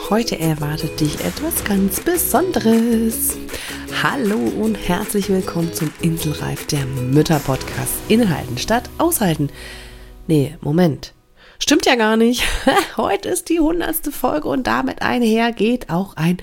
Heute erwartet dich etwas ganz Besonderes. Hallo und herzlich willkommen zum Inselreif, der Mütter-Podcast. Inhalten statt aushalten. Nee, Moment. Stimmt ja gar nicht. Heute ist die 100. Folge und damit einher geht auch ein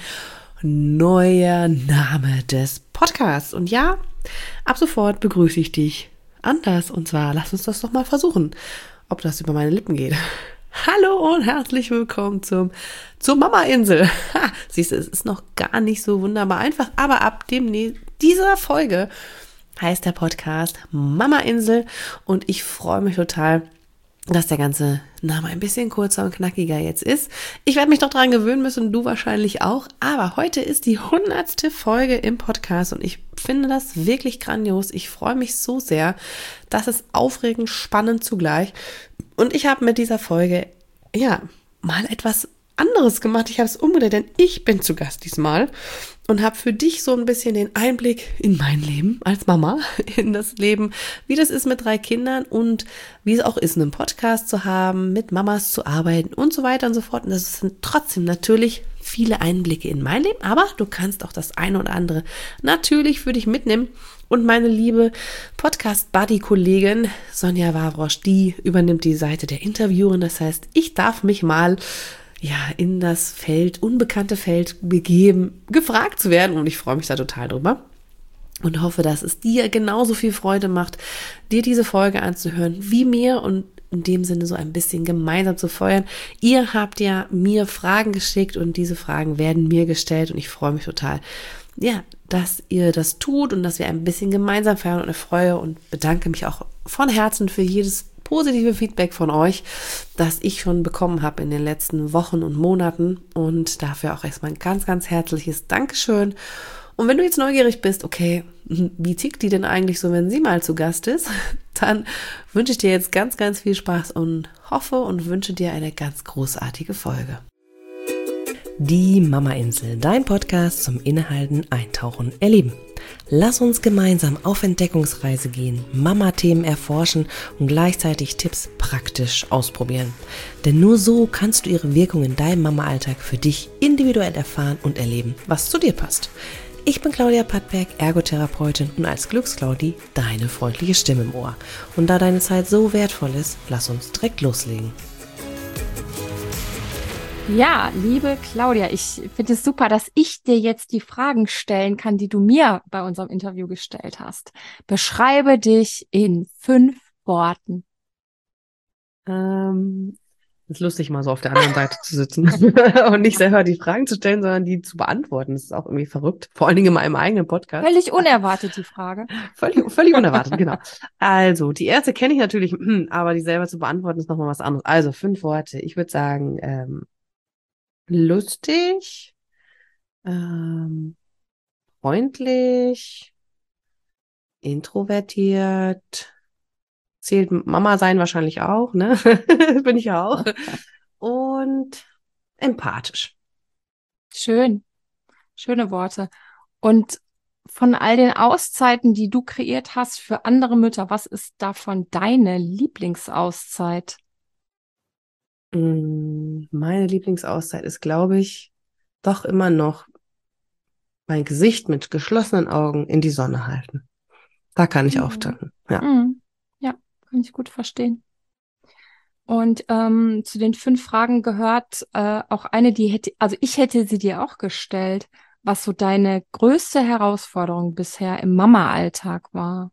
neuer Name des Podcasts. Und ja, ab sofort begrüße ich dich anders. Und zwar, lass uns das doch mal versuchen, ob das über meine Lippen geht. Hallo und herzlich willkommen zur Mama-Insel. Siehst du, es ist noch gar nicht so wunderbar einfach, aber ab dieser Folge heißt der Podcast Mama-Insel und ich freue mich total, dass der ganze Name ein bisschen kurzer und knackiger jetzt ist. Ich werde mich doch dran gewöhnen müssen, du wahrscheinlich auch, aber heute ist die 100. Folge im Podcast und ich finde das wirklich grandios. Ich freue mich so sehr. Das ist aufregend, spannend zugleich. Und ich habe mit dieser Folge, mal etwas anderes gemacht. Ich habe es umgedreht, denn ich bin zu Gast diesmal und habe für dich so ein bisschen den Einblick in mein Leben als Mama, in das Leben, wie das ist mit 3 Kindern und wie es auch ist, einen Podcast zu haben, mit Mamas zu arbeiten und so weiter und so fort. Und das sind trotzdem natürlich viele Einblicke in mein Leben, aber du kannst auch das eine oder andere natürlich für dich mitnehmen. Und meine liebe Podcast-Buddy-Kollegin Sonja Wawrosch, die übernimmt die Seite der Interviewerin. Das heißt, ich darf mich mal in das unbekannte Feld begeben, gefragt zu werden. Und ich freue mich da total drüber. Und hoffe, dass es dir genauso viel Freude macht, dir diese Folge anzuhören, wie mir und in dem Sinne so ein bisschen gemeinsam zu feuern. Ihr habt ja mir Fragen geschickt und diese Fragen werden mir gestellt und ich freue mich total, dass ihr das tut und dass wir ein bisschen gemeinsam feiern und ich freue und bedanke mich auch von Herzen für jedes positive Feedback von euch, das ich schon bekommen habe in den letzten Wochen und Monaten und dafür auch erstmal ein ganz, ganz herzliches Dankeschön. Und wenn du jetzt neugierig bist, okay, wie tickt die denn eigentlich so, wenn sie mal zu Gast ist, dann wünsche ich dir jetzt ganz, ganz viel Spaß und hoffe und wünsche dir eine ganz großartige Folge. Die Mama-Insel, dein Podcast zum Innehalten, Eintauchen, Erleben. Lass uns gemeinsam auf Entdeckungsreise gehen, Mama-Themen erforschen und gleichzeitig Tipps praktisch ausprobieren. Denn nur so kannst du ihre Wirkung in deinem Mama-Alltag für dich individuell erfahren und erleben, was zu dir passt. Ich bin Claudia Pattberg, Ergotherapeutin und als Glücksclaudi deine freundliche Stimme im Ohr. Und da deine Zeit so wertvoll ist, lass uns direkt loslegen. Ja, liebe Claudia, ich finde es super, dass ich dir jetzt die Fragen stellen kann, die du mir bei unserem Interview gestellt hast. Beschreibe dich in 5 Worten. Ist lustig, mal so auf der anderen Seite zu sitzen und nicht selber die Fragen zu stellen, sondern die zu beantworten. Das ist auch irgendwie verrückt. Vor allen Dingen in meinem eigenen Podcast. Völlig unerwartet, die Frage. Völlig unerwartet, genau. Also, die erste kenne ich natürlich, aber die selber zu beantworten ist nochmal was anderes. Also, 5 Worte. Ich würde sagen, lustig, freundlich, introvertiert, zählt Mama sein wahrscheinlich auch, ne? Bin ich ja auch. Und empathisch. Schön. Schöne Worte. Und von all den Auszeiten, die du kreiert hast für andere Mütter, was ist davon deine Lieblingsauszeit? Meine Lieblingsauszeit ist, glaube ich, doch immer noch mein Gesicht mit geschlossenen Augen in die Sonne halten. Da kann ich auftanken. Ja. Ja, kann ich gut verstehen. Und zu den 5 Fragen gehört auch eine, ich hätte sie dir auch gestellt, was so deine größte Herausforderung bisher im Mama-Alltag war.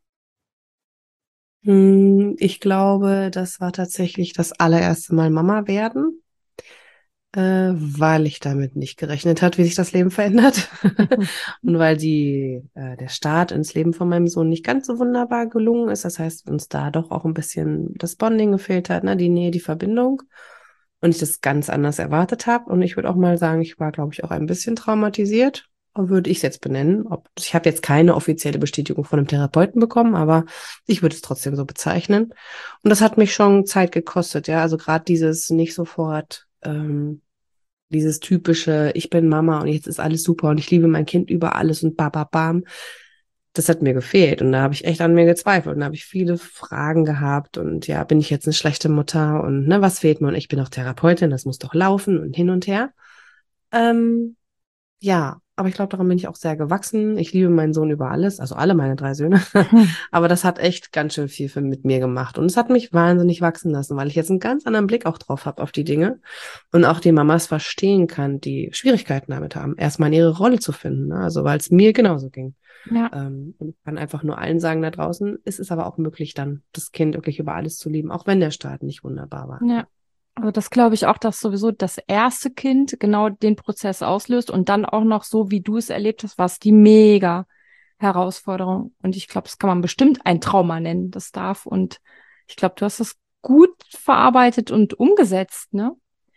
Ich glaube, das war tatsächlich das allererste Mal Mama werden, weil ich damit nicht gerechnet hat, wie sich das Leben verändert und weil der Start ins Leben von meinem Sohn nicht ganz so wunderbar gelungen ist. Das heißt, uns da doch auch ein bisschen das Bonding gefehlt hat, ne? Die Nähe, die Verbindung und ich das ganz anders erwartet habe. Und ich würde auch mal sagen, ich war, glaube ich, auch ein bisschen traumatisiert. Würde ich es jetzt benennen. Ich habe jetzt keine offizielle Bestätigung von einem Therapeuten bekommen, aber ich würde es trotzdem so bezeichnen. Und das hat mich schon Zeit gekostet, ja. Also gerade dieses nicht sofort, dieses typische, ich bin Mama und jetzt ist alles super und ich liebe mein Kind über alles und bababam. Das hat mir gefehlt und da habe ich echt an mir gezweifelt und da habe ich viele Fragen gehabt und ja, bin ich jetzt eine schlechte Mutter und ne, was fehlt mir? Und ich bin auch Therapeutin, das muss doch laufen und hin und her. Ähm, ja, aber ich glaube, daran bin ich auch sehr gewachsen. Ich liebe meinen Sohn über alles, also alle meine 3 Söhne. Aber das hat echt ganz schön viel mit mir gemacht. Und es hat mich wahnsinnig wachsen lassen, weil ich jetzt einen ganz anderen Blick auch drauf habe auf die Dinge und auch die Mamas verstehen kann, die Schwierigkeiten damit haben, erstmal in ihre Rolle zu finden. Ne? Also weil es mir genauso ging. Ja, Und ich kann einfach nur allen sagen da draußen, es ist aber auch möglich, dann das Kind wirklich über alles zu lieben, auch wenn der Start nicht wunderbar war. ja. Also das glaube ich auch, dass sowieso das erste Kind genau den Prozess auslöst und dann auch noch so, wie du es erlebt hast, war es die mega Herausforderung. Und ich glaube, das kann man bestimmt ein Trauma nennen, das darf. Und ich glaube, du hast es gut verarbeitet und umgesetzt, ne?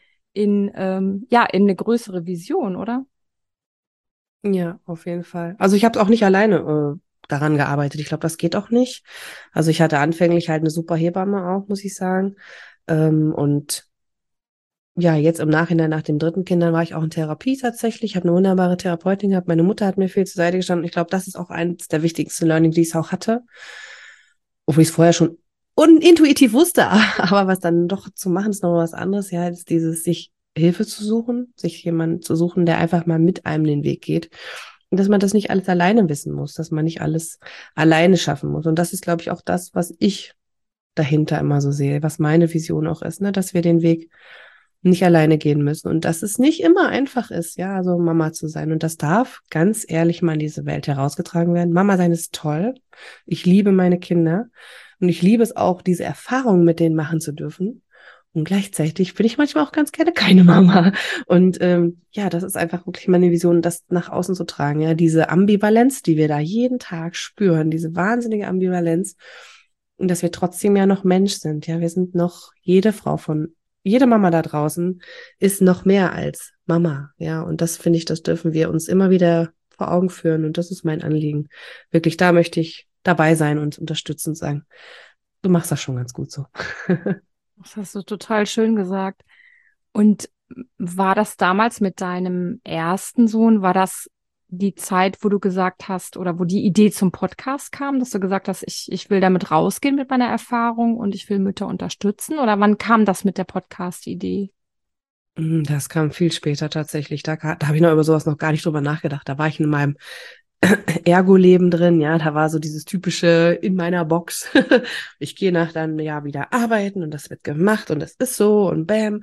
In eine größere Vision, oder? Ja, auf jeden Fall. Also ich habe auch nicht alleine daran gearbeitet. Ich glaube, das geht auch nicht. Also ich hatte anfänglich halt eine super Hebamme auch, muss ich sagen. Und ja, jetzt im Nachhinein nach den 3. Kindern war ich auch in Therapie tatsächlich. Ich habe eine wunderbare Therapeutin gehabt. Meine Mutter hat mir viel zur Seite gestanden. Ich glaube, das ist auch eines der wichtigsten Learning, die ich auch hatte. Obwohl ich es vorher schon intuitiv wusste, aber was dann doch zu machen, ist noch was anderes. Ja, ist dieses sich Hilfe zu suchen, sich jemanden zu suchen, der einfach mal mit einem den Weg geht. Und dass man das nicht alles alleine wissen muss, dass man nicht alles alleine schaffen muss. Und das ist, glaube ich, auch das, was ich dahinter immer so sehe, was meine Vision auch ist, ne, dass wir den Weg nicht alleine gehen müssen und dass es nicht immer einfach ist, ja, also Mama zu sein. Und das darf ganz ehrlich mal in diese Welt herausgetragen werden. Mama sein ist toll. Ich liebe meine Kinder und ich liebe es auch, diese Erfahrungen mit denen machen zu dürfen. Und gleichzeitig bin ich manchmal auch ganz gerne keine Mama. Und ja, das ist einfach wirklich meine Vision, das nach außen zu tragen. Ja, diese Ambivalenz, die wir da jeden Tag spüren, diese wahnsinnige Ambivalenz. Und dass wir trotzdem ja noch Mensch sind. Ja, wir sind noch jede Mama da draußen ist noch mehr als Mama. Ja, und das finde ich, das dürfen wir uns immer wieder vor Augen führen. Und das ist mein Anliegen. Wirklich, da möchte ich dabei sein und unterstützend sagen. Du machst das schon ganz gut so. Das hast du total schön gesagt. Und war das damals mit deinem ersten Sohn, war das die Zeit, wo du gesagt hast oder wo die Idee zum Podcast kam, dass du gesagt hast, ich will damit rausgehen mit meiner Erfahrung und ich will Mütter unterstützen? Oder wann kam das mit der Podcast-Idee? Das kam viel später tatsächlich. Da habe ich noch über sowas noch gar nicht drüber nachgedacht. Da war ich in meinem Ergo-Leben drin, ja, da war so dieses typische in meiner Box. Ich gehe nach dann ja wieder arbeiten und das wird gemacht und das ist so und bam.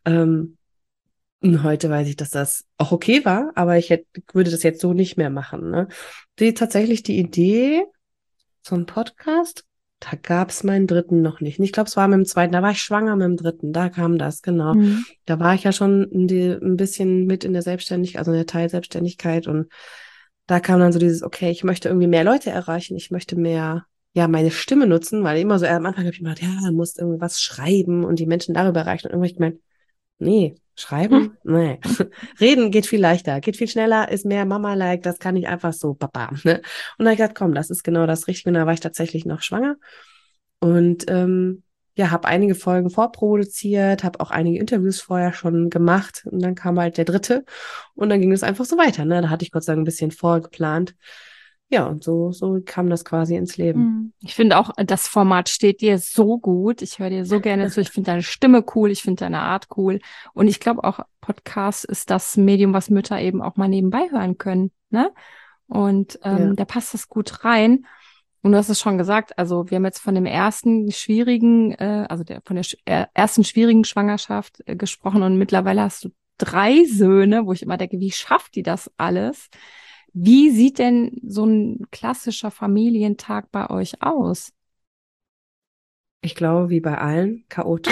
Und heute weiß ich, dass das auch okay war, aber würde das jetzt so nicht mehr machen. Ne? Tatsächlich die Idee zum Podcast, da gab es meinen dritten noch nicht. Ich glaube, es war mit dem zweiten, da war ich schwanger mit dem dritten, da kam das, genau. Mhm. Da war ich ja schon ein bisschen mit in der Selbstständigkeit, also in der Teilselbstständigkeit und da kam dann so dieses, okay, ich möchte irgendwie mehr Leute erreichen, ich möchte mehr, ja, meine Stimme nutzen, weil immer so am Anfang habe ich gedacht, ja, du musst irgendwie was schreiben und die Menschen darüber erreichen und irgendwann hab ich gemeint, nee, Hm. schreiben? Nee. Reden geht viel leichter, geht viel schneller, ist mehr Mama-like, das kann ich einfach so, Papa. Ne? Und dann hab ich gedacht, komm, das ist genau das Richtige. Und da war ich tatsächlich noch schwanger und ja, habe einige Folgen vorproduziert, habe auch einige Interviews vorher schon gemacht und dann kam halt der dritte und dann ging es einfach so weiter. Ne? Da hatte ich Gott sei Dank ein bisschen vorgeplant. Ja, und so kam das quasi ins Leben. Ich finde auch, das Format steht dir so gut. Ich höre dir so gerne zu. Ich finde deine Stimme cool. Ich finde deine Art cool. Und ich glaube auch, Podcast ist das Medium, was Mütter eben auch mal nebenbei hören können. Ne? Und Ja. da passt das gut rein. Und du hast es schon gesagt, also wir haben jetzt von dem ersten schwierigen, von der ersten schwierigen Schwangerschaft gesprochen und mittlerweile hast du 3 Söhne, wo ich immer denke, wie schafft die das alles? Wie sieht denn so ein klassischer Familientag bei euch aus? Ich glaube, wie bei allen, chaotisch.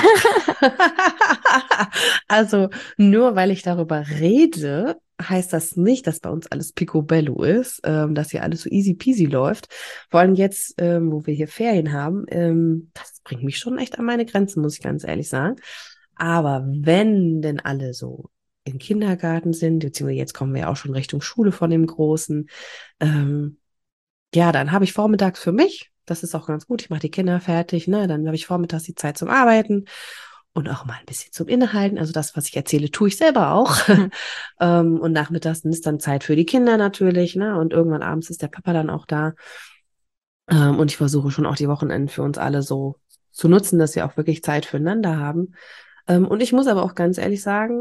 Also nur weil ich darüber rede, heißt das nicht, dass bei uns alles picobello ist, dass hier alles so easy peasy läuft. Vor allem jetzt, wo wir hier Ferien haben, das bringt mich schon echt an meine Grenzen, muss ich ganz ehrlich sagen. Aber wenn denn alle so im Kindergarten sind, beziehungsweise jetzt kommen wir ja auch schon Richtung Schule von dem Großen, ähm, ja, dann habe ich vormittags für mich. Das ist auch ganz gut. Ich mache die Kinder fertig, ne? Dann habe ich vormittags die Zeit zum Arbeiten und auch mal ein bisschen zum Innehalten. Also das, was ich erzähle, tue ich selber auch. Hm. Und nachmittags ist dann Zeit für die Kinder natürlich, ne? Und irgendwann abends ist der Papa dann auch da. Und ich versuche schon auch die Wochenenden für uns alle so zu nutzen, dass wir auch wirklich Zeit füreinander haben. Und ich muss aber auch ganz ehrlich sagen,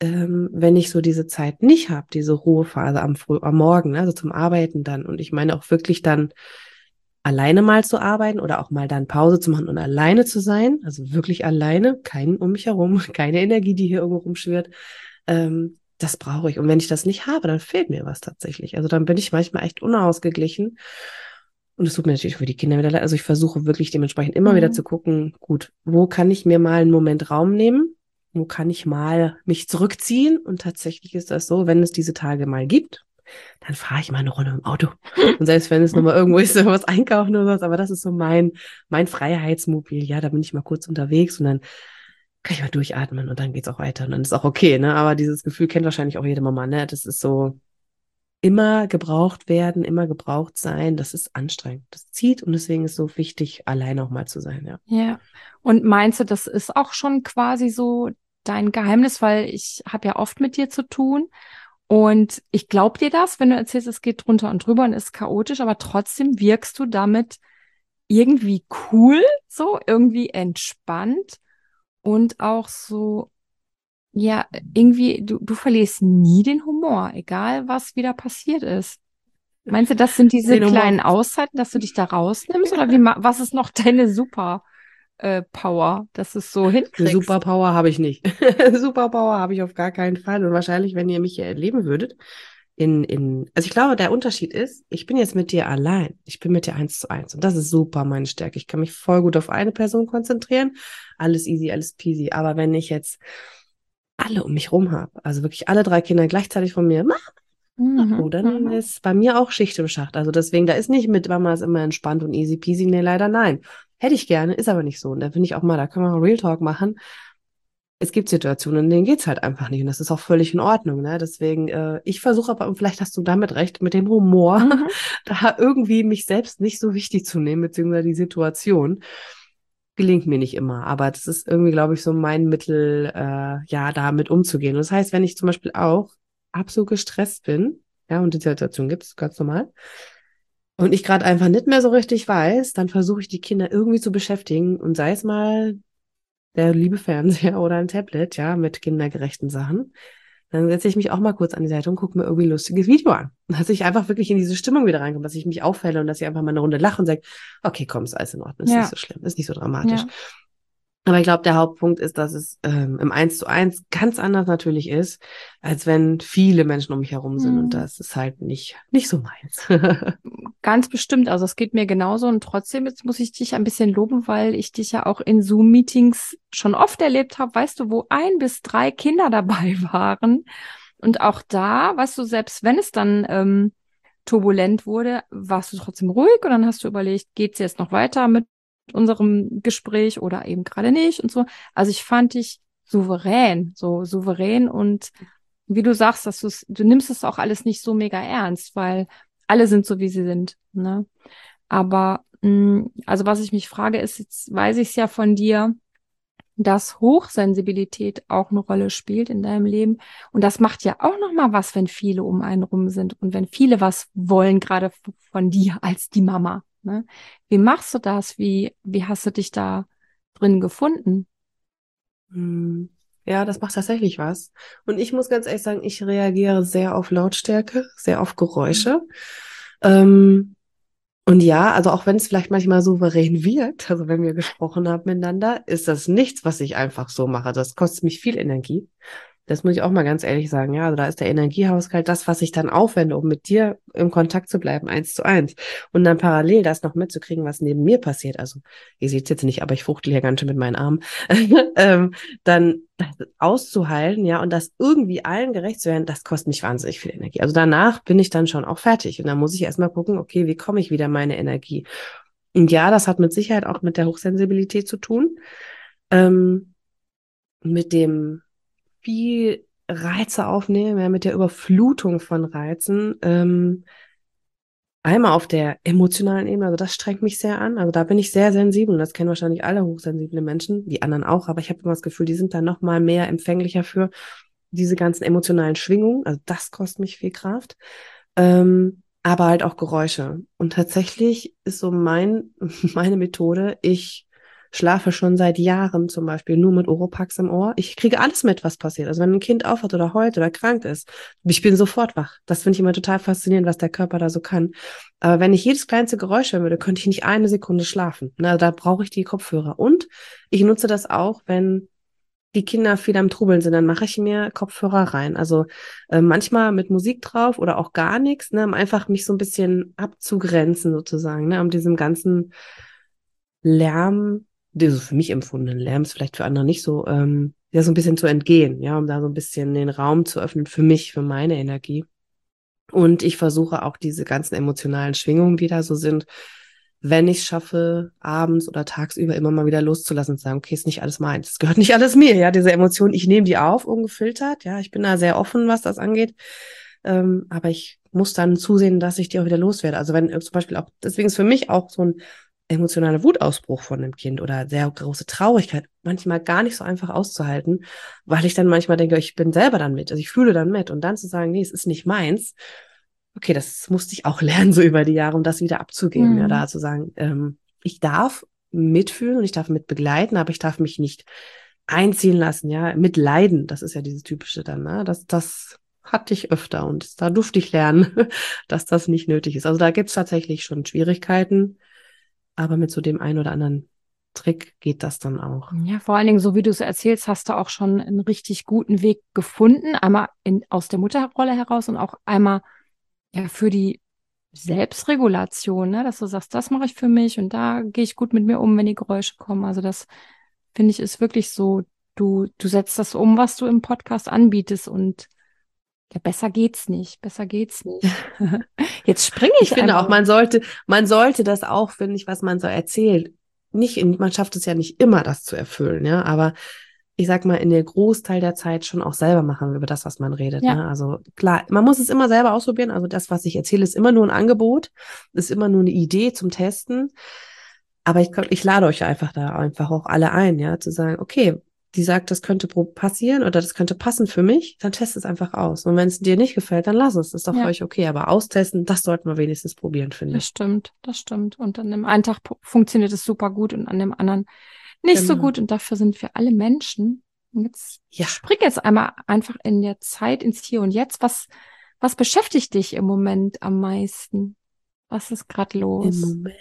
wenn ich so diese Zeit nicht habe, diese Ruhephase am Morgen, ne, also zum Arbeiten dann, und ich meine auch wirklich dann alleine mal zu arbeiten oder auch mal dann Pause zu machen und alleine zu sein, also wirklich alleine, keinen um mich herum, keine Energie, die hier irgendwo rumschwirrt, das brauche ich. Und wenn ich das nicht habe, dann fehlt mir was tatsächlich. Also dann bin ich manchmal echt unausgeglichen. Und es tut mir natürlich für die Kinder wieder leid. Also ich versuche wirklich dementsprechend immer wieder zu gucken, gut, wo kann ich mir mal einen Moment Raum nehmen? Wo kann ich mal mich zurückziehen? Und tatsächlich ist das so, wenn es diese Tage mal gibt, dann fahre ich mal eine Runde im Auto. Und selbst wenn es nochmal irgendwo ist, was einkaufen oder was, aber das ist so mein Freiheitsmobil. Ja, da bin ich mal kurz unterwegs und dann kann ich mal durchatmen und dann geht's auch weiter und dann ist auch okay, ne? Aber dieses Gefühl kennt wahrscheinlich auch jede Mama, ne? Das ist so immer gebraucht werden, immer gebraucht sein. Das ist anstrengend. Das zieht und deswegen ist es so wichtig, allein auch mal zu sein, ja. Ja. Und meinst du, das ist auch schon quasi so dein Geheimnis, weil ich habe ja oft mit dir zu tun und ich glaube dir das, wenn du erzählst, es geht drunter und drüber und ist chaotisch, aber trotzdem wirkst du damit irgendwie cool, so irgendwie entspannt und auch so, ja, irgendwie, du verlierst nie den Humor, egal was wieder passiert ist. Meinst du, das sind diese Den Humor. kleinen Auszeiten, dass du dich da rausnimmst oder was ist noch deine Power, dass du es so Eine hinkriegst? Superpower habe ich nicht. Superpower habe ich auf gar keinen Fall. Und wahrscheinlich, wenn ihr mich hier erleben würdet, also ich glaube, der Unterschied ist, ich bin jetzt mit dir allein. Ich bin mit dir 1:1. Und das ist super meine Stärke. Ich kann mich voll gut auf eine Person konzentrieren. Alles easy, alles peasy. Aber wenn ich jetzt alle um mich rum habe, also wirklich alle 3 Kinder gleichzeitig von mir, oh, Mhm, dann mhm. ist bei mir auch Schicht im Schacht. Also deswegen, da ist nicht mit Mama ist immer entspannt und easy peasy. Nee, leider nein. Hätte ich gerne, ist aber nicht so. Und da finde ich auch mal, da können wir Real Talk machen. Es gibt Situationen, in denen geht's halt einfach nicht. Und das ist auch völlig in Ordnung. Ne? Deswegen, ich versuche aber, und vielleicht hast du damit recht, mit dem Humor, Mhm. da irgendwie mich selbst nicht so wichtig zu nehmen, beziehungsweise die Situation. Gelingt mir nicht immer. Aber das ist irgendwie, glaube ich, so mein Mittel, ja, damit umzugehen. Und das heißt, wenn ich zum Beispiel auch absolut gestresst bin, ja, und die Situation gibt's ganz normal, und ich gerade einfach nicht mehr so richtig weiß, dann versuche ich die Kinder irgendwie zu beschäftigen und sei es mal der liebe Fernseher oder ein Tablet, ja, mit kindergerechten Sachen. Dann setze ich mich auch mal kurz an die Seite und gucke mir irgendwie ein lustiges Video an. Dass ich einfach wirklich in diese Stimmung wieder reinkomme, dass ich mich aufhelle und dass ich einfach mal eine Runde lache und sage, okay, komm, ist alles in Ordnung, ist nicht Ja, so schlimm, ist nicht so dramatisch. ja. Aber ich glaube, der Hauptpunkt ist, dass es im 1:1 ganz anders natürlich ist, als wenn viele Menschen um mich herum sind. Und Mhm. das ist halt nicht so meins. Ganz bestimmt. Also es geht mir genauso und trotzdem jetzt muss ich dich ein bisschen loben, weil ich dich ja auch in Zoom-Meetings schon oft erlebt habe, weißt du, wo 1 bis 3 Kinder dabei waren. Und auch da, weißt du, selbst wenn es dann turbulent wurde, warst du trotzdem ruhig und dann hast du überlegt, geht's jetzt noch weiter mit unserem Gespräch oder eben gerade nicht und so. Also ich fand dich souverän, so souverän und wie du sagst, du nimmst es auch alles nicht so mega ernst, weil alle sind so, wie sie sind, ne? Aber, also was ich mich frage, ist, jetzt weiß ich es ja von dir, dass Hochsensibilität auch eine Rolle spielt in deinem Leben. Und das macht ja auch noch mal was, wenn viele um einen rum sind und wenn viele was wollen, gerade von dir als die Mama, ne? Wie machst du das? Wie hast du dich da drin gefunden? Hm. Ja, das macht tatsächlich was. Und ich muss ganz ehrlich sagen, ich reagiere sehr auf Lautstärke, sehr auf Geräusche. Ähm, und ja, also auch wenn es vielleicht manchmal souverän wirkt, also wenn wir gesprochen haben miteinander, ist das nichts, was ich einfach so mache. Das kostet mich viel Energie. Das muss ich auch mal ganz ehrlich sagen. Ja, also da ist der Energiehaushalt das, was ich dann aufwende, um mit dir im Kontakt zu bleiben, 1:1. Und dann parallel das noch mitzukriegen, was neben mir passiert. Also, ihr seht es jetzt nicht, aber ich fuchtel hier ganz schön mit meinen Armen. Dann das auszuhalten, ja, und das irgendwie allen gerecht zu werden, das kostet mich wahnsinnig viel Energie. Also danach bin ich dann schon auch fertig. Und dann muss ich erstmal gucken, okay, wie komme ich wieder in meine Energie? Und ja, das hat mit Sicherheit auch mit der Hochsensibilität zu tun. Ähm, mit dem viel Reize aufnehmen, ja, mit der Überflutung von Reizen. Einmal auf der emotionalen Ebene, also das strengt mich sehr an. Also da bin ich sehr sensibel und das kennen wahrscheinlich alle hochsensible Menschen, die anderen auch, aber ich habe immer das Gefühl, die sind da noch mal mehr empfänglicher für diese ganzen emotionalen Schwingungen. Also das kostet mich viel Kraft. Aber halt auch Geräusche. Und tatsächlich ist so meine Methode, ich schlafe schon seit Jahren zum Beispiel nur mit Oropax im Ohr. Ich kriege alles mit, was passiert. Also wenn ein Kind aufwacht oder heult oder krank ist, ich bin sofort wach. Das finde ich immer total faszinierend, was der Körper da so kann. Aber wenn ich jedes kleinste Geräusch hören würde, könnte ich nicht eine Sekunde schlafen. Na, da brauche ich die Kopfhörer. Und ich nutze das auch, wenn die Kinder viel am Trubeln sind, dann mache ich mir Kopfhörer rein. Also manchmal mit Musik drauf oder auch gar nichts, ne, um einfach mich so ein bisschen abzugrenzen sozusagen, ne, um diesem ganzen Lärm, so für mich empfundenen Lärm ist vielleicht für andere nicht so, ja, so ein bisschen zu entgehen, ja, um da so ein bisschen den Raum zu öffnen für mich, für meine Energie. Und ich versuche auch diese ganzen emotionalen Schwingungen, die da so sind, wenn ich es schaffe, abends oder tagsüber immer mal wieder loszulassen und zu sagen, okay, ist nicht alles meins, es gehört nicht alles mir, ja, diese Emotionen, ich nehme die auf, ungefiltert, ja, ich bin da sehr offen, was das angeht, aber ich muss dann zusehen, dass ich die auch wieder loswerde. Also wenn zum Beispiel auch, deswegen ist für mich auch so ein emotionaler Wutausbruch von einem Kind oder sehr große Traurigkeit manchmal gar nicht so einfach auszuhalten, weil ich dann manchmal denke, ich bin selber dann mit, also ich fühle dann mit und dann zu sagen, nee, es ist nicht meins. Okay, das musste ich auch lernen, so über die Jahre, um das wieder abzugeben, ja, da zu sagen, ich darf mitfühlen und ich darf mit begleiten, aber ich darf mich nicht einziehen lassen, ja, mitleiden, das ist ja dieses Typische dann, ne, das hatte ich öfter und da durfte ich lernen, dass das nicht nötig ist. Also da gibt's tatsächlich schon Schwierigkeiten, aber mit so dem einen oder anderen Trick geht das dann auch. Ja, vor allen Dingen, so wie du es erzählst, hast du auch schon einen richtig guten Weg gefunden. Einmal aus der Mutterrolle heraus und auch einmal ja für die Selbstregulation, ne? Dass du sagst, das mache ich für mich und da gehe ich gut mit mir um, wenn die Geräusche kommen. Also das finde ich ist wirklich so, du setzt das um, was du im Podcast anbietest und ja, besser geht's nicht, besser geht's nicht. Jetzt springe Ich ich finde auch, einmal. man sollte das auch, finde ich, was man so erzählt, man schafft es ja nicht immer, das zu erfüllen, ja, aber ich sag mal, in der Großteil der Zeit schon auch selber machen über das, was man redet, Ja, ne? Also klar, man muss es immer selber ausprobieren. Also das, was ich erzähle, ist immer nur ein Angebot, ist immer nur eine Idee zum Testen. Aber ich lade euch einfach da einfach auch alle ein, ja, zu sagen, okay, die sagt, das könnte passieren oder das könnte passen für mich, dann test es einfach aus. Und wenn es dir nicht gefällt, dann lass es. Das ist doch für ja, euch okay. Aber austesten, das sollten wir wenigstens probieren, finde das ich. stimmt, das stimmt. Und an dem einen Tag funktioniert es super gut und an dem anderen nicht so Genau. gut. Und dafür sind wir alle Menschen. Und jetzt Ja, spring jetzt einmal einfach in der Zeit ins Hier und Jetzt. Was beschäftigt dich im Moment am meisten? Was ist gerade im los? Moment.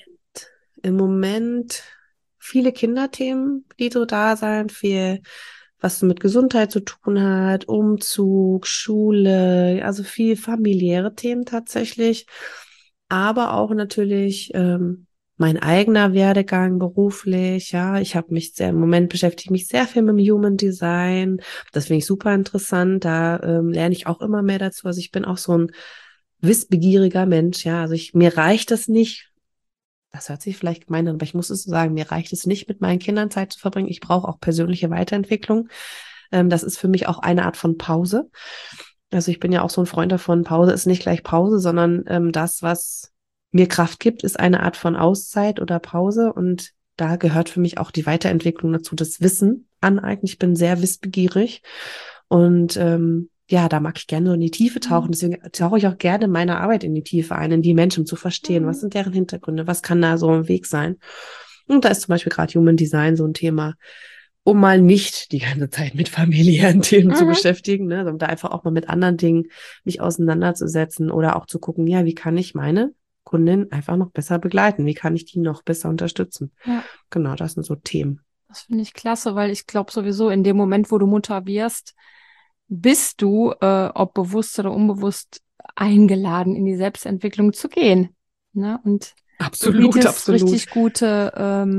Im Moment viele Kinderthemen, die so da sind, viel, was so mit Gesundheit zu tun hat, Umzug, Schule, also viel familiäre Themen tatsächlich, aber auch natürlich mein eigener Werdegang beruflich, ja, ich habe mich im Moment beschäftige ich mich sehr viel mit dem Human Design, das finde ich super interessant, da lerne ich auch immer mehr dazu, also ich bin auch so ein wissbegieriger Mensch, ja, also mir reicht es nicht, das hört sich vielleicht gemein an, aber ich muss es so sagen, mir reicht es nicht, mit meinen Kindern Zeit zu verbringen. Ich brauche auch persönliche Weiterentwicklung. Das ist für mich auch eine Art von Pause. Also ich bin ja auch so ein Freund davon, Pause ist nicht gleich Pause, sondern das, was mir Kraft gibt, ist eine Art von Auszeit oder Pause. Und da gehört für mich auch die Weiterentwicklung dazu, das Wissen aneignen. Ich bin sehr wissbegierig und ja, da mag ich gerne so in die Tiefe tauchen. Deswegen tauche ich auch gerne in meiner Arbeit in die Tiefe ein, in die Menschen zu verstehen. Was Mhm. sind deren Hintergründe? Was kann da so ein Weg sein? Und da ist zum Beispiel gerade Human Design so ein Thema, um mal nicht die ganze Zeit mit familiären Themen zu Mhm. beschäftigen, ne, sondern da einfach auch mal mit anderen Dingen mich auseinanderzusetzen oder auch zu gucken, ja, wie kann ich meine Kundin einfach noch besser begleiten? Wie kann ich die noch besser unterstützen? Ja, Genau, das sind so Themen. das finde ich klasse, weil ich glaube sowieso in dem Moment, wo du Mutter wirst, bist du, ob bewusst oder unbewusst, eingeladen, in die Selbstentwicklung zu gehen. Ne? Und du Absolut, bietest absolut. richtig gute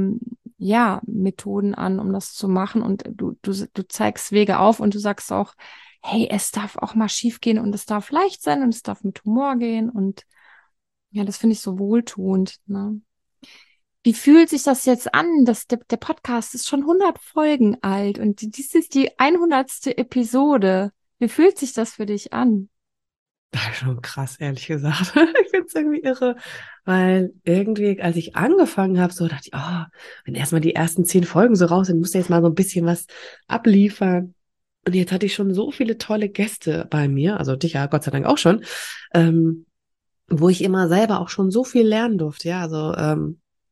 ja, Methoden an, um das zu machen. Und du zeigst Wege auf und du sagst auch, hey, es darf auch mal schief gehen und es darf leicht sein und es darf mit Humor gehen. Und ja, das finde ich so wohltuend. Ne? Wie fühlt sich das jetzt an? Der Podcast ist schon 100 Folgen alt und dies ist die 100. Episode. Wie fühlt sich das für dich an? Das ist schon krass, ehrlich gesagt. Ich finde es irgendwie irre, weil irgendwie, als ich angefangen habe, so dachte ich, oh, wenn erstmal die ersten 10 Folgen so raus sind, muss jetzt mal so ein bisschen was abliefern. Und jetzt hatte ich schon so viele tolle Gäste bei mir, also dich ja Gott sei Dank auch schon, ähm, wo ich immer selber auch schon so viel lernen durfte. Ja, also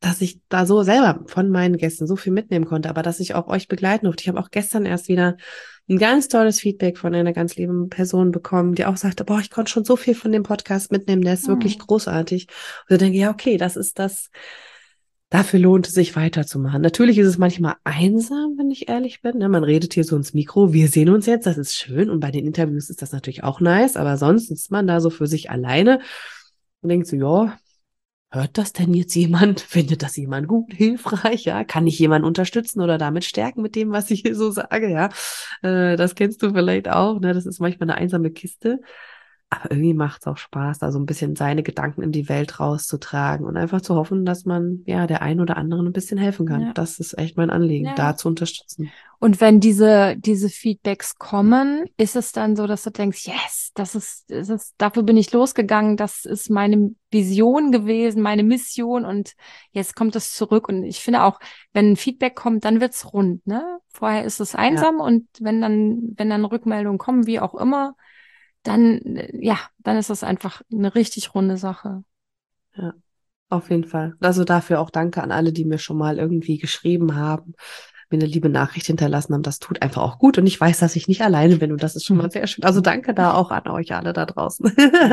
dass ich da so selber von meinen Gästen so viel mitnehmen konnte, aber dass ich auch euch begleiten durfte. Ich habe auch gestern erst wieder ein ganz tolles Feedback von einer ganz lieben Person bekommen, die auch sagte, boah, ich konnte schon so viel von dem Podcast mitnehmen, der ist wirklich großartig. Und da denke ich, ja, okay, das ist das, dafür lohnt es sich weiterzumachen. Natürlich ist es manchmal einsam, wenn ich ehrlich bin. Ne? Man redet hier so ins Mikro, wir sehen uns jetzt, das ist schön. Und bei den Interviews ist das natürlich auch nice, aber sonst sitzt man da so für sich alleine und denkt so, ja, hört das denn jetzt jemand? Findet das jemand gut, hilfreich? Ja, kann ich jemanden unterstützen oder damit stärken mit dem, was ich hier so sage? Ja, das kennst du vielleicht auch. Ne? Das ist manchmal eine einsame Kiste. Aber irgendwie macht es auch Spaß, da so ein bisschen seine Gedanken in die Welt rauszutragen und einfach zu hoffen, dass man ja der einen oder anderen ein bisschen helfen kann. Ja. Das ist echt mein Anliegen, Ja. da zu unterstützen. Und wenn diese Feedbacks kommen, ist es dann so, dass du denkst, yes, dafür bin ich losgegangen, das ist meine Vision gewesen, meine Mission und jetzt kommt es zurück. Und ich finde auch, wenn ein Feedback kommt, dann wird's rund, ne? Vorher ist es einsam und wenn dann Rückmeldungen kommen, wie auch immer, dann ist das einfach eine richtig runde Sache. Ja, auf jeden Fall. Also dafür auch danke an alle, die mir schon mal irgendwie geschrieben haben, mir eine liebe Nachricht hinterlassen haben. Das tut einfach auch gut und ich weiß, dass ich nicht alleine bin und das ist schon mal sehr schön. Also danke da auch an euch alle da draußen.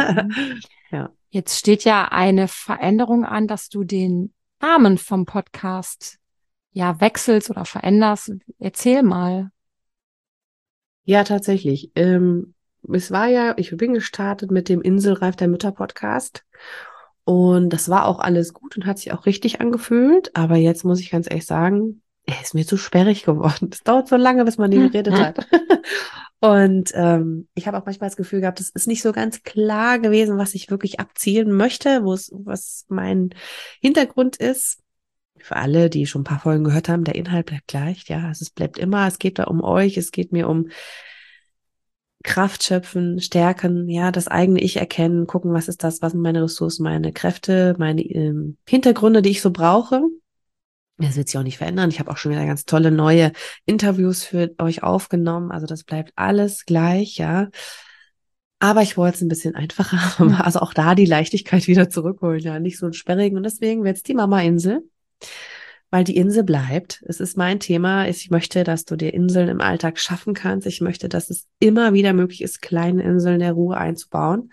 Ja. Jetzt steht ja eine Veränderung an, dass du den Namen vom Podcast wechselst oder veränderst. Erzähl mal. Ja, tatsächlich. Es war ja, ich bin gestartet mit dem Inselreif der Mütter Podcast und das war auch alles gut und hat sich auch richtig angefühlt. Aber jetzt muss ich ganz ehrlich sagen, er ist mir zu sperrig geworden. Es dauert so lange, bis man den geredet hat. Und ich habe auch manchmal das Gefühl gehabt, es ist nicht so ganz klar gewesen, was ich wirklich abzielen möchte, was mein Hintergrund ist. Für alle, die schon ein paar Folgen gehört haben, der Inhalt bleibt gleich. Ja, also es bleibt immer, es geht da um euch, es geht mir um Kraft schöpfen, stärken, ja, das eigene Ich erkennen, gucken, was ist das, was sind meine Ressourcen, meine Kräfte, meine Hintergründe, die ich so brauche. Das wird sich auch nicht verändern. Ich habe auch schon wieder ganz tolle neue Interviews für euch aufgenommen. Also das bleibt alles gleich, ja. Aber ich wollte es ein bisschen einfacher machen. Also auch da die Leichtigkeit wieder zurückholen, ja, nicht so ein sperrigen. Und deswegen wird es die Mama-Insel, weil die Insel bleibt. Es ist mein Thema. Ich möchte, dass du dir Inseln im Alltag schaffen kannst. Ich möchte, dass es immer wieder möglich ist, kleine Inseln der Ruhe einzubauen.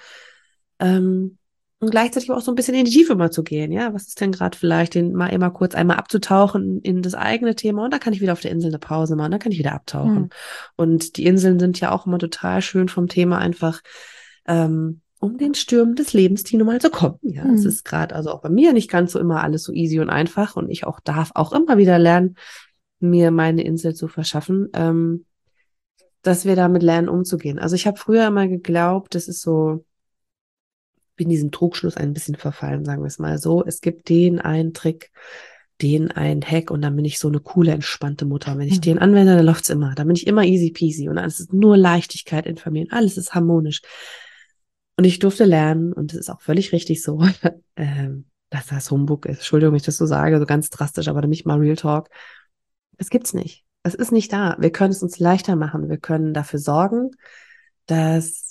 Und gleichzeitig auch so ein bisschen in die Tiefe mal zu gehen. Ja, was ist denn gerade vielleicht, den mal immer kurz einmal abzutauchen in das eigene Thema und da kann ich wieder auf der Insel eine Pause machen, da kann ich wieder abtauchen. Und die Inseln sind ja auch immer total schön vom Thema einfach, um den Stürmen des Lebens, die nun mal so kommen. Ja, es ist gerade also auch bei mir nicht ganz so immer alles so easy und einfach und ich auch darf auch immer wieder lernen, mir meine Insel zu verschaffen, dass wir damit lernen, umzugehen. Also ich habe früher immer geglaubt, das ist so, bin diesem Trugschluss ein bisschen verfallen, sagen wir es mal so. Es gibt den einen Trick, den einen Hack und dann bin ich so eine coole, entspannte Mutter. Und wenn ich den anwende, dann läuft's immer. Dann bin ich immer easy peasy und dann ist es nur Leichtigkeit in Familien. Alles ist harmonisch. Und ich durfte lernen, und es ist auch völlig richtig so, dass das Humbug ist. Entschuldigung, wenn ich das so sage, so ganz drastisch, aber nicht mal Real Talk. Das gibt's nicht. Es ist nicht da. Wir können es uns leichter machen. Wir können dafür sorgen, dass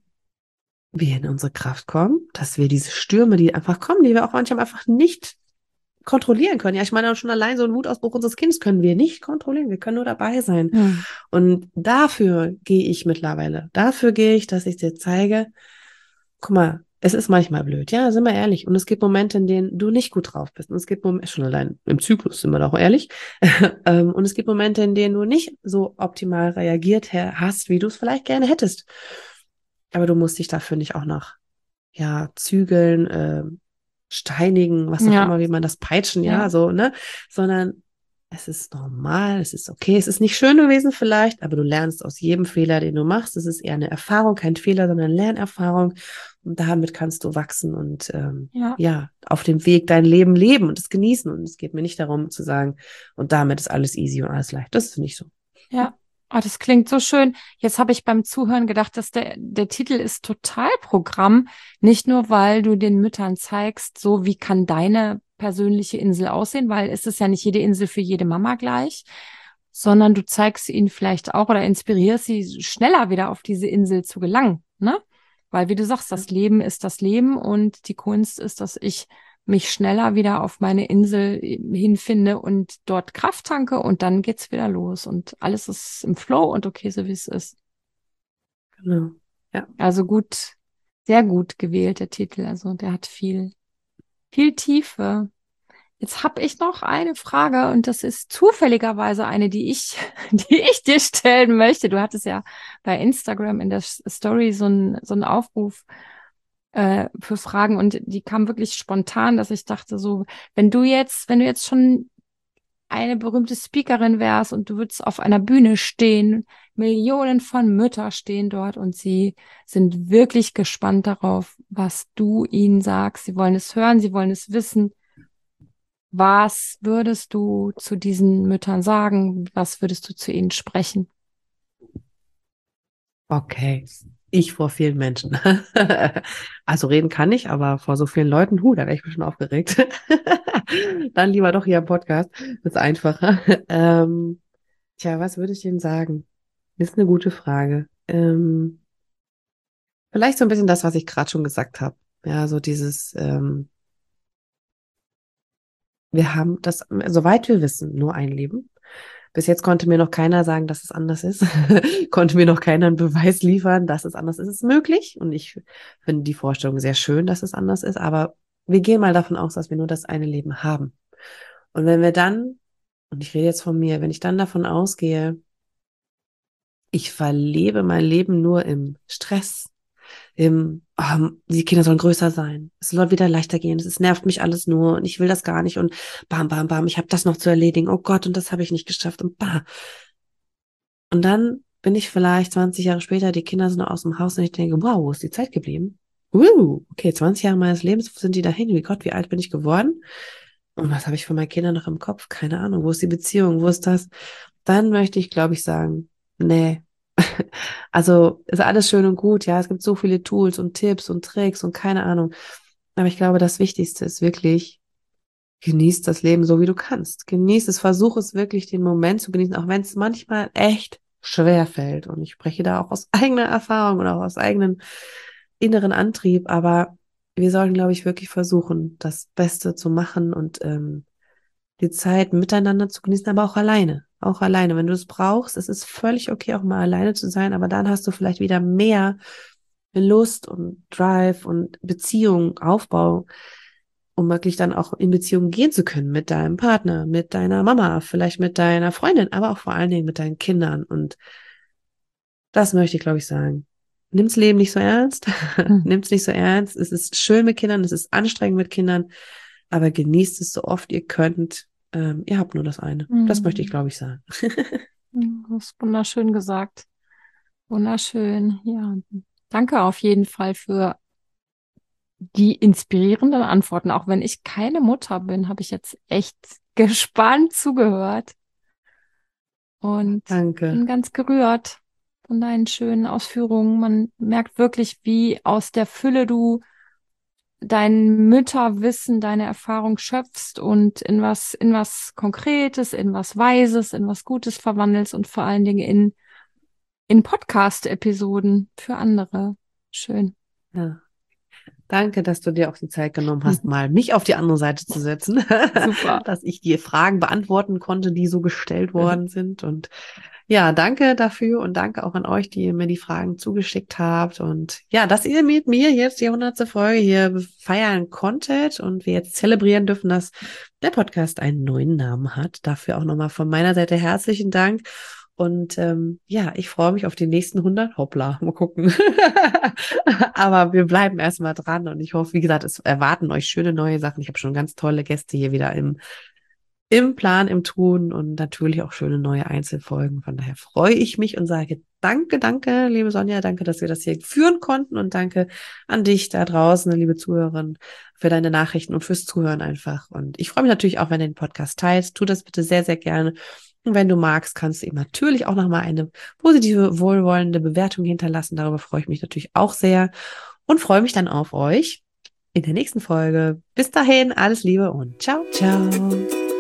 wir in unsere Kraft kommen, dass wir diese Stürme, die einfach kommen, die wir auch manchmal einfach nicht kontrollieren können. Ja, ich meine, schon allein so einen Wutausbruch unseres Kindes können wir nicht kontrollieren. Wir können nur dabei sein. Und dafür gehe ich mittlerweile. Dafür gehe ich, dass ich dir zeige, guck mal, es ist manchmal blöd, ja, sind wir ehrlich. Und es gibt Momente, in denen du nicht gut drauf bist. Und es gibt Momente, schon allein im Zyklus sind wir doch ehrlich. Und es gibt Momente, in denen du nicht so optimal reagiert hast, wie du es vielleicht gerne hättest. Aber du musst dich dafür nicht auch noch, ja, zügeln, steinigen, was auch immer, wie man das peitschen, ja, so, ne? Sondern es ist normal, es ist okay, es ist nicht schön gewesen vielleicht, aber du lernst aus jedem Fehler, den du machst. Es ist eher eine Erfahrung, kein Fehler, sondern Lernerfahrung. Und damit kannst du wachsen und ja, auf dem Weg dein Leben leben und es genießen. Und es geht mir nicht darum zu sagen, und damit ist alles easy und alles leicht. Das ist nicht so. Ja. Oh, das klingt so schön. Jetzt habe ich beim Zuhören gedacht, dass der Titel ist Totalprogramm. Nicht nur, weil du den Müttern zeigst, so wie kann deine persönliche Insel aussehen, weil es ist ja nicht jede Insel für jede Mama gleich, sondern du zeigst ihnen vielleicht auch oder inspirierst sie, schneller wieder auf diese Insel zu gelangen, ne? Weil, wie du sagst, das Leben ist das Leben und die Kunst ist, dass ich mich schneller wieder auf meine Insel hinfinde und dort Kraft tanke und dann geht's wieder los und alles ist im Flow und okay, so wie es ist. Genau. Ja. Also gut, sehr gut gewählt, der Titel. Also der hat viel Tiefe. Jetzt habe ich noch eine Frage und das ist zufälligerweise eine, die ich dir stellen möchte. Du hattest ja bei Instagram in der Story so einen Aufruf für Fragen und die kam wirklich spontan, dass ich dachte so, wenn du jetzt schon eine berühmte Speakerin wärst und du würdest auf einer Bühne stehen, Millionen von Mütter stehen dort und sie sind wirklich gespannt darauf, was du ihnen sagst. Sie wollen es hören, sie wollen es wissen. Was würdest du zu diesen Müttern sagen? Was würdest du zu ihnen sprechen? Okay. Ich vor vielen Menschen. Also reden kann ich, aber vor so vielen Leuten, da wäre ich schon aufgeregt. Dann lieber doch hier im Podcast. Das ist einfacher. Tja, was würde ich Ihnen sagen? Ist eine gute Frage. Vielleicht so ein bisschen das, was ich gerade schon gesagt habe. Ja, so dieses, wir haben das, soweit wir wissen, nur ein Leben. Bis jetzt konnte mir noch keiner sagen, dass es anders ist. Konnte mir noch keiner einen Beweis liefern, dass es anders ist. Es ist möglich. Und ich finde die Vorstellung sehr schön, dass es anders ist. Aber wir gehen mal davon aus, dass wir nur das eine Leben haben. Und wenn wir dann, und ich rede jetzt von mir, wenn ich dann davon ausgehe, ich verlebe mein Leben nur im Stress, die Kinder sollen größer sein, es soll wieder leichter gehen, es nervt mich alles nur und ich will das gar nicht und bam, bam, bam, ich habe das noch zu erledigen, oh Gott, und das habe ich nicht geschafft und bam. Und dann bin ich vielleicht 20 Jahre später, die Kinder sind noch aus dem Haus und ich denke, wow, wo ist die Zeit geblieben? Okay, 20 Jahre meines Lebens, wo sind die dahin? Wie Gott, wie alt bin ich geworden? Und was habe ich von meinen Kindern noch im Kopf? Keine Ahnung, wo ist die Beziehung, wo ist das? Dann möchte ich, glaube ich, sagen, nee. Also ist alles schön und gut, ja, es gibt so viele Tools und Tipps und Tricks und keine Ahnung. Aber ich glaube, das Wichtigste ist wirklich, genieß das Leben so, wie du kannst. Genieß es, versuch es wirklich, den Moment zu genießen, auch wenn es manchmal echt schwer fällt. Und ich spreche da auch aus eigener Erfahrung und auch aus eigenem inneren Antrieb. Aber wir sollten, glaube ich, wirklich versuchen, das Beste zu machen und die Zeit miteinander zu genießen, aber auch alleine. Auch alleine, wenn du es brauchst. Es ist völlig okay, auch mal alleine zu sein, aber dann hast du vielleicht wieder mehr Lust und Drive und Beziehung, Aufbau, um wirklich dann auch in Beziehung gehen zu können mit deinem Partner, mit deiner Mama, vielleicht mit deiner Freundin, aber auch vor allen Dingen mit deinen Kindern. Und das möchte ich, glaube ich, sagen. Nimm's Leben nicht so ernst. Nimm's nicht so ernst. Es ist schön mit Kindern, es ist anstrengend mit Kindern, aber genießt es so oft ihr könnt. Ihr habt nur das eine. Das möchte ich, glaube ich, sagen. Du hast wunderschön gesagt. Wunderschön. Ja, danke auf jeden Fall für die inspirierenden Antworten. Auch wenn ich keine Mutter bin, habe ich jetzt echt gespannt zugehört und Danke. bin ganz gerührt von deinen schönen Ausführungen. Man merkt wirklich, wie aus der Fülle du dein Mütterwissen, deine Erfahrung schöpfst und in was Konkretes, in was Weises, in was Gutes verwandelst und vor allen Dingen in Podcast-Episoden für andere. Schön. Ja. Danke, dass du dir auch die Zeit genommen hast, mal mich auf die andere Seite zu setzen. Super. Dass ich die Fragen beantworten konnte, die so gestellt worden sind. Und ja, danke dafür und danke auch an euch, die ihr mir die Fragen zugeschickt habt. Und ja, dass ihr mit mir jetzt die 100. Folge hier feiern konntet und wir jetzt zelebrieren dürfen, dass der Podcast einen neuen Namen hat. Dafür auch nochmal von meiner Seite herzlichen Dank. Und ja, ich freue mich auf die nächsten 100. Hoppla, mal gucken. Aber wir bleiben erstmal dran und ich hoffe, wie gesagt, es erwarten euch schöne neue Sachen. Ich habe schon ganz tolle Gäste hier wieder im Plan, im Tun und natürlich auch schöne neue Einzelfolgen. Von daher freue ich mich und sage danke, danke, liebe Sonja, danke, dass wir das hier führen konnten und danke an dich da draußen, liebe Zuhörerin, für deine Nachrichten und fürs Zuhören einfach. Und ich freue mich natürlich auch, wenn du den Podcast teilst. Tu das bitte sehr, sehr gerne. Und wenn du magst, kannst du ihm natürlich auch nochmal eine positive, wohlwollende Bewertung hinterlassen. Darüber freue ich mich natürlich auch sehr und freue mich dann auf euch in der nächsten Folge. Bis dahin, alles Liebe und ciao, ciao.